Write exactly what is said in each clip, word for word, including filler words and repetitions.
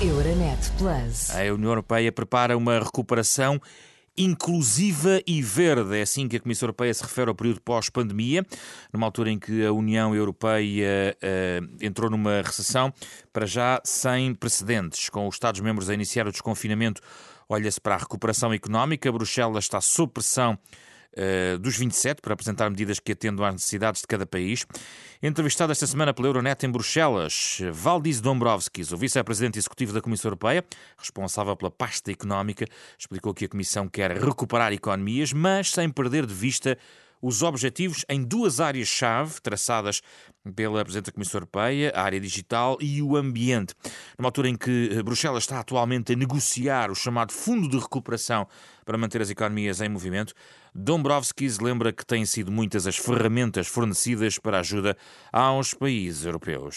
Euronet Plus. A União Europeia prepara uma recuperação inclusiva e verde. É assim que a Comissão Europeia se refere ao período pós-pandemia, numa altura em que a União Europeia uh, entrou numa recessão, para já sem precedentes. Com os Estados-membros a iniciar o desconfinamento, olha-se para a recuperação económica. Bruxelas está sob pressão Uh, dos vinte e sete para apresentar medidas que atendam às necessidades de cada país. Entrevistado esta semana pela Euronet em Bruxelas, Valdis Dombrovskis, o vice-presidente executivo da Comissão Europeia, responsável pela pasta económica, explicou que a Comissão quer recuperar economias, mas sem perder de vista os objetivos em duas áreas-chave traçadas pela Presidente da Comissão Europeia, a área digital e o ambiente. Numa altura em que Bruxelas está atualmente a negociar o chamado Fundo de Recuperação para manter as economias em movimento, Dombrovskis lembra que têm sido muitas as ferramentas fornecidas para ajuda aos países europeus.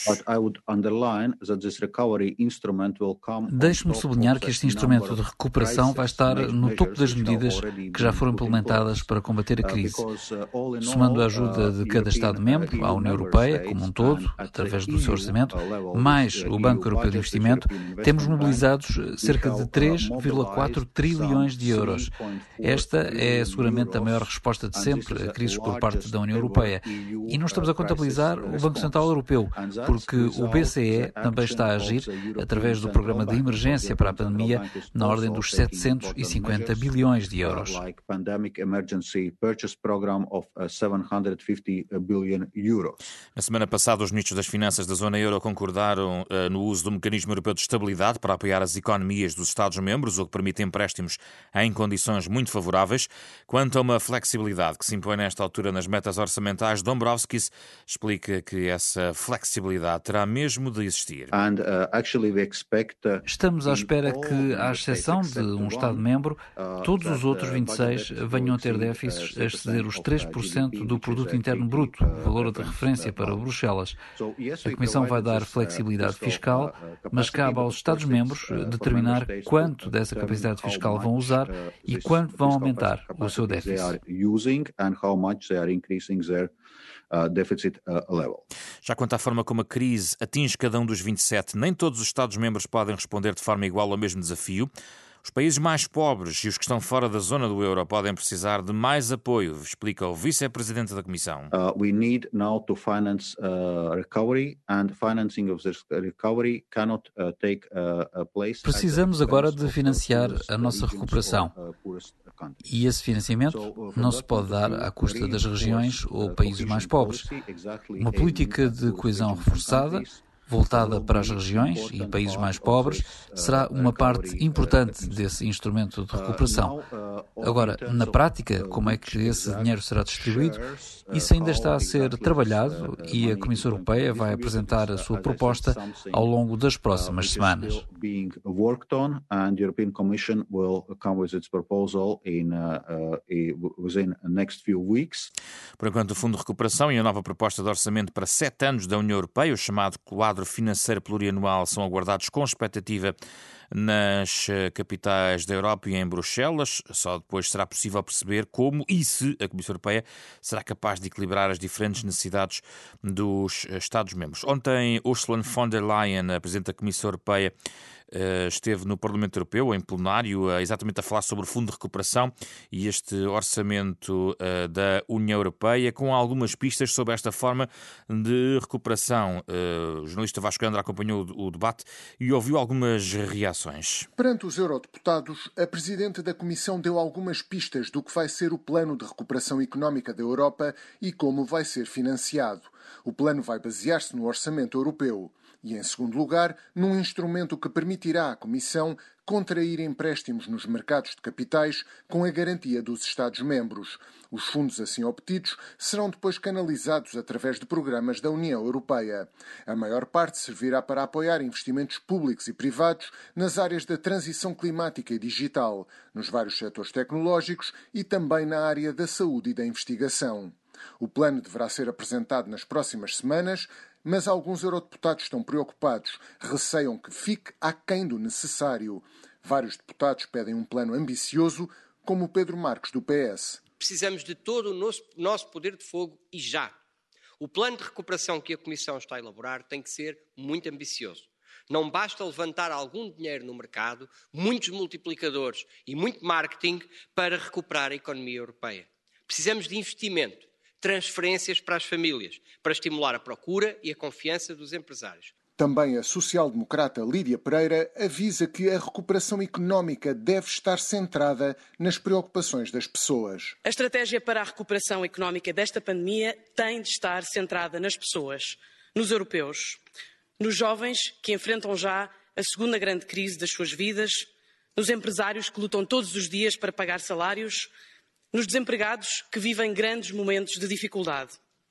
Deixe-me sublinhar que este instrumento de recuperação vai estar no topo das medidas que já foram implementadas para combater a crise. Somando a ajuda de cada Estado-membro, à União Europeia como um todo, através do seu orçamento, mais o Banco Europeu de Investimento, temos mobilizados cerca de três vírgula quatro trilhões de euros. Esta é seguramente a maior resposta de sempre a crises por parte da União Europeia. E não estamos a contabilizar o Banco Central Europeu, porque o B C E também está a agir através do programa de emergência para a pandemia na ordem dos setecentos e cinquenta bilhões de euros. Na semana passada, os ministros das Finanças da zona euro concordaram uh, no uso do Mecanismo Europeu de Estabilidade para apoiar as economias dos Estados-membros, o que permite empréstimos em condições muito favoráveis. Quanto a uma flexibilidade que se impõe nesta altura nas metas orçamentais, Dombrovskis explica que essa flexibilidade terá mesmo de existir. Estamos à espera que, à exceção de um Estado-membro, todos os outros vinte e seis venham a ter déficits a exceder os três por cento do produto interno bruto, valor de referência para Bruxelas. A Comissão vai dar flexibilidade fiscal, mas cabe aos Estados-membros determinar quanto dessa capacidade fiscal vão usar e quanto vão aumentar o seu déficit. Já quanto à forma como a crise atinge cada um dos vinte e sete, nem todos os Estados-membros podem responder de forma igual ao mesmo desafio. Os países mais pobres e os que estão fora da zona do euro podem precisar de mais apoio, explica o vice-presidente da Comissão. Uh, we need now to finance uh, recovery, and financing of this recovery cannot uh, take uh, a place. Precisamos agora de financiar a nossa recuperação. E esse financiamento não se pode dar à custa das regiões ou países mais pobres. Uma política de coesão reforçada, voltada para as regiões e países mais pobres, será uma parte importante desse instrumento de recuperação. Agora, na prática, como é que esse dinheiro será distribuído? Isso ainda está a ser trabalhado e a Comissão Europeia vai apresentar a sua proposta ao longo das próximas semanas. Por enquanto, o Fundo de Recuperação e a nova proposta de orçamento para sete anos da União Europeia, o chamado quadro financeiro plurianual, são aguardados com expectativa nas capitais da Europa e em Bruxelas. Só depois será possível perceber como e se a Comissão Europeia será capaz de equilibrar as diferentes necessidades dos Estados-membros. Ontem, Ursula von der Leyen, a Presidente da Comissão Europeia, esteve no Parlamento Europeu, em plenário, exatamente a falar sobre o Fundo de Recuperação e este orçamento da União Europeia, com algumas pistas sobre esta forma de recuperação. O jornalista Vasco Andra acompanhou o debate e ouviu algumas reações. Perante os eurodeputados, a Presidente da Comissão deu algumas pistas do que vai ser o Plano de Recuperação Económica da Europa e como vai ser financiado. O plano vai basear-se no orçamento europeu. E, em segundo lugar, num instrumento que permitirá à Comissão contrair empréstimos nos mercados de capitais com a garantia dos Estados-membros. Os fundos assim obtidos serão depois canalizados através de programas da União Europeia. A maior parte servirá para apoiar investimentos públicos e privados nas áreas da transição climática e digital, nos vários setores tecnológicos e também na área da saúde e da investigação. O plano deverá ser apresentado nas próximas semanas, mas alguns eurodeputados estão preocupados, receiam que fique aquém do necessário. Vários deputados pedem um plano ambicioso, como o Pedro Marques, do P S. Precisamos de todo o nosso, nosso poder de fogo e já. O plano de recuperação que a Comissão está a elaborar tem que ser muito ambicioso. Não basta levantar algum dinheiro no mercado, muitos multiplicadores e muito marketing para recuperar a economia europeia. Precisamos de investimento, transferências para as famílias, para estimular a procura e a confiança dos empresários. Também a social-democrata Lídia Pereira avisa que a recuperação económica deve estar centrada nas preocupações das pessoas. A estratégia para a recuperação económica desta pandemia tem de estar centrada nas pessoas, nos europeus, nos jovens que enfrentam já a segunda grande crise das suas vidas, nos empresários que lutam todos os dias para pagar salários, nos desempregados que vivem grandes momentos de dificuldade.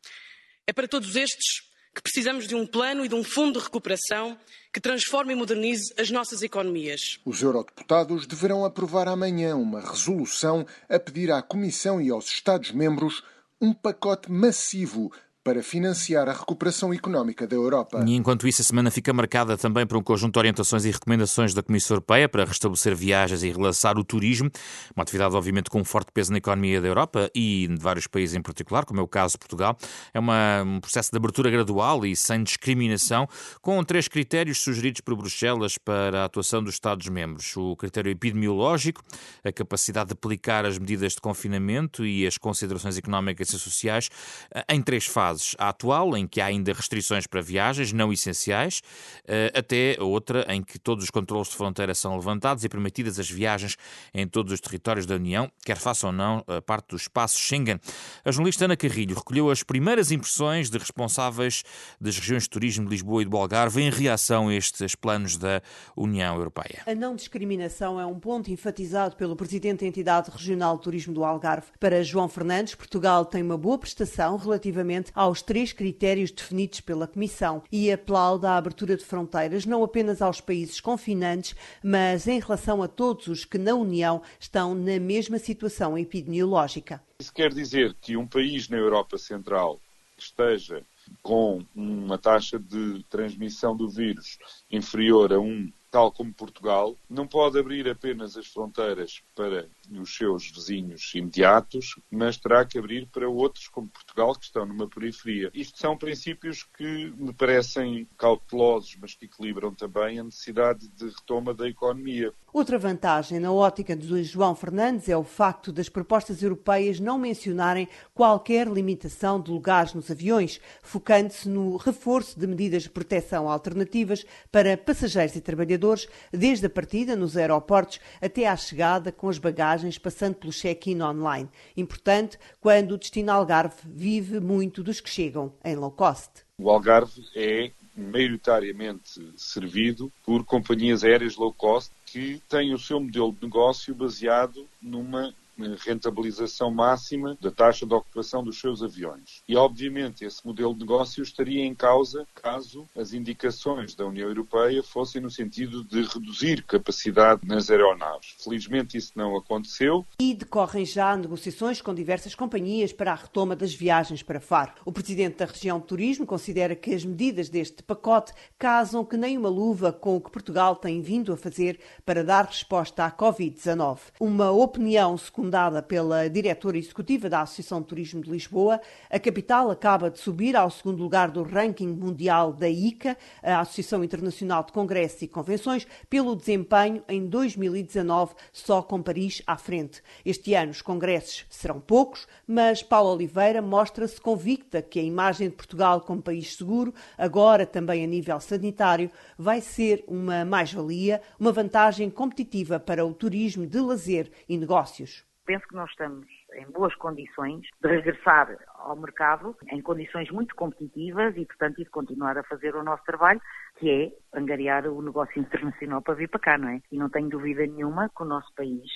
É para todos estes que precisamos de um plano e de um fundo de recuperação que transforme e modernize as nossas economias. Os eurodeputados deverão aprovar amanhã uma resolução a pedir à Comissão e aos Estados-membros um pacote massivo para financiar a recuperação económica da Europa. E enquanto isso, a semana fica marcada também por um conjunto de orientações e recomendações da Comissão Europeia para restabelecer viagens e relançar o turismo, uma atividade obviamente com um forte peso na economia da Europa e de vários países em particular, como é o caso de Portugal. É uma, um processo de abertura gradual e sem discriminação, com três critérios sugeridos por Bruxelas para a atuação dos Estados-membros. O critério epidemiológico, a capacidade de aplicar as medidas de confinamento e as considerações económicas e sociais em três fases. A atual, em que há ainda restrições para viagens não essenciais, até a outra em que todos os controlos de fronteira são levantados e permitidas as viagens em todos os territórios da União, quer faça ou não a parte do espaço Schengen. A jornalista Ana Carrilho recolheu as primeiras impressões de responsáveis das regiões de turismo de Lisboa e do Algarve em reação a estes planos da União Europeia. A não discriminação é um ponto enfatizado pelo presidente da Entidade Regional de Turismo do Algarve. Para João Fernandes, Portugal tem uma boa prestação relativamente ao aos três critérios definidos pela Comissão e aplaude a abertura de fronteiras não apenas aos países confinantes, mas em relação a todos os que na União estão na mesma situação epidemiológica. Isso quer dizer que um país na Europa Central que esteja com uma taxa de transmissão do vírus inferior a um, tal como Portugal, não pode abrir apenas as fronteiras para os seus vizinhos imediatos, mas terá que abrir para outros, como Portugal, que estão numa periferia. Isto são princípios que me parecem cautelosos, mas que equilibram também a necessidade de retoma da economia. Outra vantagem na ótica de João Fernandes é o facto das propostas europeias não mencionarem qualquer limitação de lugares nos aviões, focando-se no reforço de medidas de proteção alternativas para passageiros e trabalhadores, desde a partida nos aeroportos até à chegada com as bagagens, passando pelo check-in online. Importante quando o destino Algarve vive muito dos que chegam em low cost. O Algarve é maioritariamente servido por companhias aéreas low cost que têm o seu modelo de negócio baseado numa rentabilização máxima da taxa de ocupação dos seus aviões. E, obviamente, esse modelo de negócio estaria em causa caso as indicações da União Europeia fossem no sentido de reduzir capacidade nas aeronaves. Felizmente isso não aconteceu. E decorrem já negociações com diversas companhias para a retoma das viagens para Faro. O presidente da região de turismo considera que as medidas deste pacote casam que nem uma luva com o que Portugal tem vindo a fazer para dar resposta à covid dezanove. Uma opinião secundária dada pela diretora executiva da Associação de Turismo de Lisboa, a capital acaba de subir ao segundo lugar do ranking mundial da I C A, a Associação Internacional de Congressos e Convenções, pelo desempenho em dois mil e dezanove, só com Paris à frente. Este ano os congressos serão poucos, mas Paula Oliveira mostra-se convicta que a imagem de Portugal como país seguro, agora também a nível sanitário, vai ser uma mais-valia, uma vantagem competitiva para o turismo de lazer e negócios. Penso que nós estamos em boas condições de regressar ao mercado em condições muito competitivas e, portanto, de continuar a fazer o nosso trabalho, que é angariar o negócio internacional para vir para cá, não é? E não tenho dúvida nenhuma que o nosso país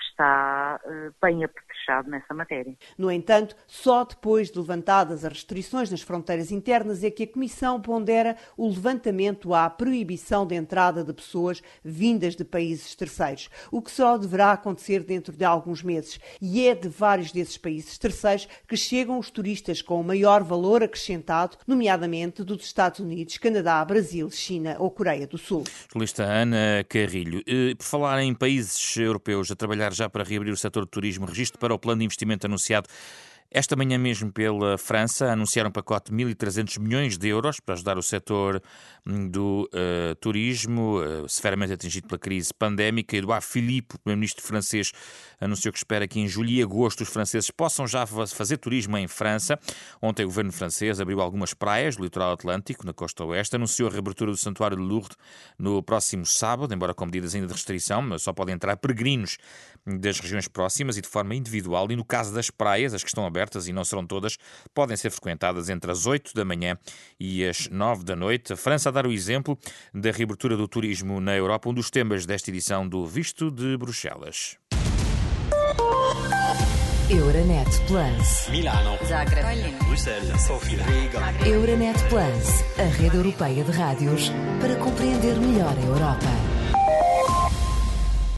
está uh, bem apetrechado nessa matéria. No entanto, só depois de levantadas as restrições nas fronteiras internas é que a Comissão pondera o levantamento à proibição de entrada de pessoas vindas de países terceiros, o que só deverá acontecer dentro de alguns meses. E é de vários desses países terceiros que chegam os turistas com o maior valor acrescentado, nomeadamente dos Estados Unidos, Canadá, Brasil, China ou Coreia do Sul. Jornalista Ana Carrilho. Por falar em países europeus a trabalhar já para reabrir o setor de turismo, registro para o plano de investimento anunciado esta manhã mesmo pela França, anunciaram um pacote de mil e trezentos milhões de euros para ajudar o setor do uh, turismo, uh, severamente atingido pela crise pandémica. Edouard Philippe, o primeiro-ministro francês, anunciou que espera que em julho e agosto os franceses possam já fazer turismo em França. Ontem o governo francês abriu algumas praias do litoral atlântico, na costa oeste, anunciou a reabertura do Santuário de Lourdes no próximo sábado, embora com medidas ainda de restrição, mas só podem entrar peregrinos das regiões próximas e de forma individual. E no caso das praias, as que estão abertas, e não serão todas, podem ser frequentadas entre as oito da manhã e as nove da noite. A França a dar o exemplo da reabertura do turismo na Europa, um dos temas desta edição do Visto de Bruxelas. Euronet Plus. Milano. Zagreb. Bruxelas. Sofia. Riga. Euronet Plus, a rede europeia de rádios para compreender melhor a Europa.